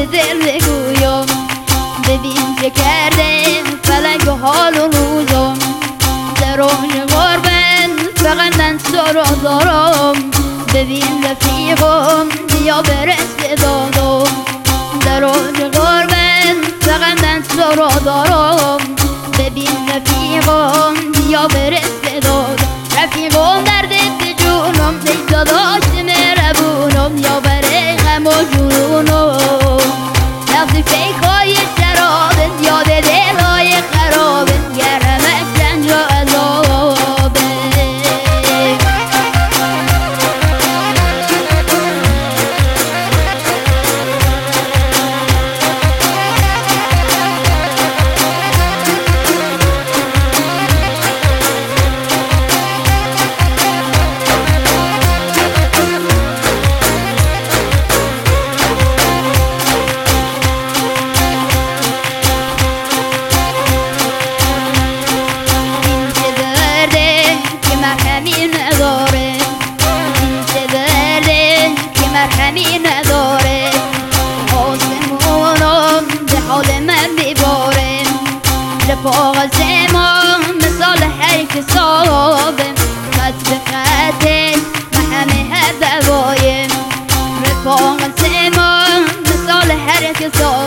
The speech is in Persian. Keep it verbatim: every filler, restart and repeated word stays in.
دل بگویم ببین چه کرده فلک و حال و روزم در روز غربت فقط من سر و دارم ببین رفیقم بیا برس به دادم در روز غربت فقط من سر و دارم ببین رفیقم بیا برس به دادم رفیقم دردت به جونم دیگه داشت مهربونم یا برای غم و جونم وقتی فکرهای شرابت یاد دلهای خرابت گرمک رنج و عذابت مرهمی نداره آسمونم به حال من بیباره رفاق زمان مثال هر کسابه خط به خطش و همه هر دوایم رفاق زمان مثال هر کسابه